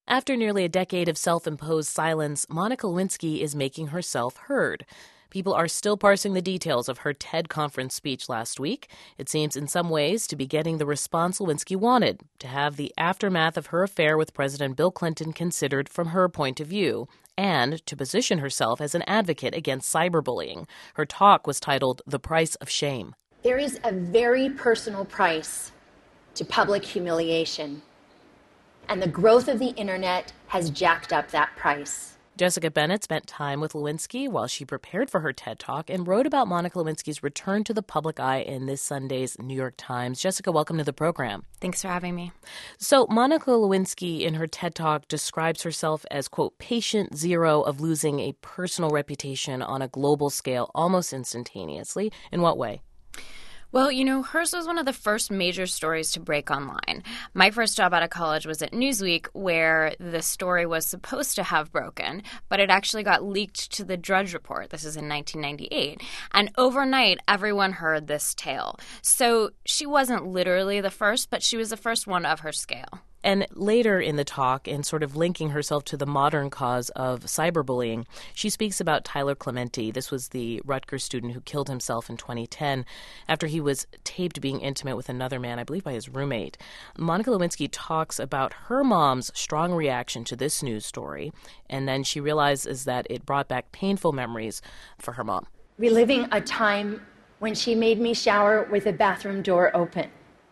After nearly a decade of self-imposed silence, Monica Lewinsky is making herself heard. People are still parsing the details of her TED conference speech last week. It seems in some ways to be getting the response Lewinsky wanted, to have the aftermath of her affair with President Bill Clinton considered from her point of view, and to position herself as an advocate against cyberbullying. Her talk was titled The Price of Shame. There is a very personal price to public humiliation, and the growth of the internet has jacked up that price. Jessica Bennett spent time with Lewinsky while she prepared for her TED Talk and wrote about Monica Lewinsky's return to the public eye in this Sunday's New York Times. Jessica, welcome to the program. Thanks for having me. So Monica Lewinsky in her TED Talk describes herself as, quote, patient zero of losing a personal reputation on a global scale almost instantaneously. In what way? Well, hers was one of the first major stories to break online. My first job out of college was at Newsweek, where the story was supposed to have broken, but it actually got leaked to the Drudge Report. This is in 1998. And overnight, everyone heard this tale. So she wasn't literally the first, but she was the first one of her scale. And later in the talk, and sort of linking herself to the modern cause of cyberbullying, she speaks about Tyler Clementi. This was the Rutgers student who killed himself in 2010 after he was taped being intimate with another man, I believe by his roommate. Monica Lewinsky talks about her mom's strong reaction to this news story, and then she realizes that it brought back painful memories for her mom. Reliving a time when she made me shower with the bathroom door open,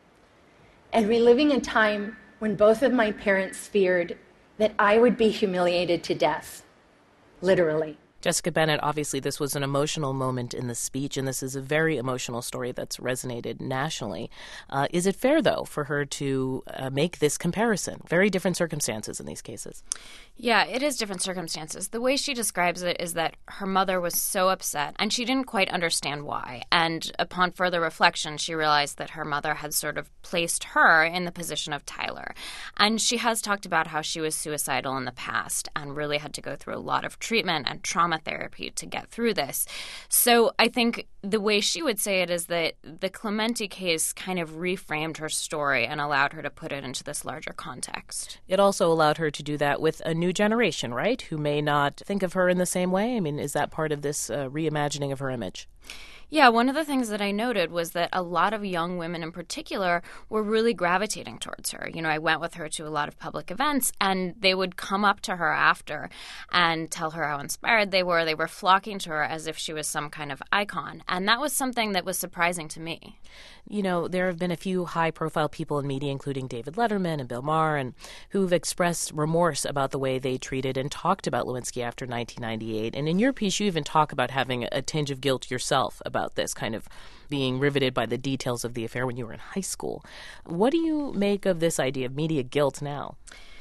and reliving a time when both of my parents feared that I would be humiliated to death, literally. Jessica Bennett, obviously this was an emotional moment in the speech, and this is a very emotional story that's resonated nationally. Is it fair, though, for her to make this comparison? Very different circumstances in these cases. Yeah, it is different circumstances. The way she describes it is that her mother was so upset, and she didn't quite understand why. And upon further reflection, she realized that her mother had sort of placed her in the position of Tyler. And she has talked about how she was suicidal in the past and really had to go through a lot of treatment and trauma therapy to get through this. So I think the way she would say it is that the Clementi case kind of reframed her story and allowed her to put it into this larger context. It also allowed her to do that with a new generation, right, who may not think of her in the same way? I mean, is that part of this reimagining of her image? Yeah, one of the things that I noted was that a lot of young women in particular were really gravitating towards her. I went with her to a lot of public events, and they would come up to her after and tell her how inspired they were. They were flocking to her as if she was some kind of icon. And that was something that was surprising to me. There have been a few high-profile people in media, including David Letterman and Bill Maher, and who've expressed remorse about the way they treated and talked about Lewinsky after 1998. And in your piece, you even talk about having a tinge of guilt yourself about this, kind of being riveted by the details of the affair when you were in high school. What do you make of this idea of media guilt now?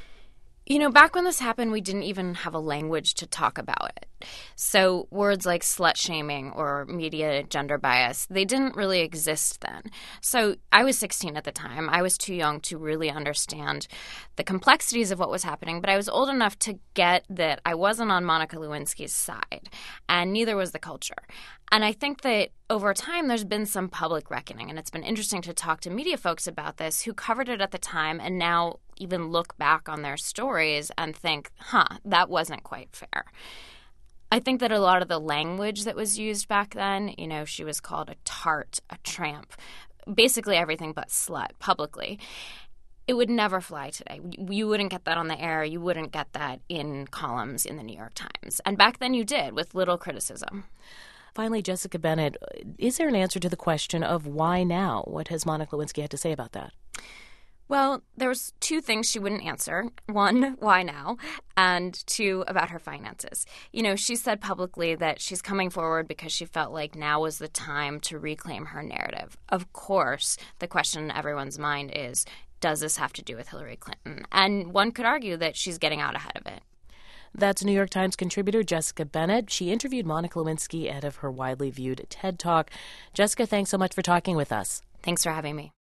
Back when this happened, we didn't even have a language to talk about it. So words like slut-shaming or media gender bias, they didn't really exist then. So I was 16 at the time. I was too young to really understand the complexities of what was happening, but I was old enough to get that I wasn't on Monica Lewinsky's side, and neither was the culture. And I think that over time there's been some public reckoning, and it's been interesting to talk to media folks about this who covered it at the time and now even look back on their stories and think, that wasn't quite fair. I think that a lot of the language that was used back then, she was called a tart, a tramp, basically everything but slut publicly. It would never fly today. You wouldn't get that on the air. You wouldn't get that in columns in the New York Times. And back then you did, with little criticism. Finally, Jessica Bennett, is there an answer to the question of why now? What has Monica Lewinsky had to say about that? Well, there was two things she wouldn't answer. One, why now? And two, about her finances. She said publicly that she's coming forward because she felt like now was the time to reclaim her narrative. Of course, the question in everyone's mind is, does this have to do with Hillary Clinton? And one could argue that she's getting out ahead of it. That's New York Times contributor Jessica Bennett. She interviewed Monica Lewinsky ahead of her widely viewed TED Talk. Jessica, thanks so much for talking with us. Thanks for having me.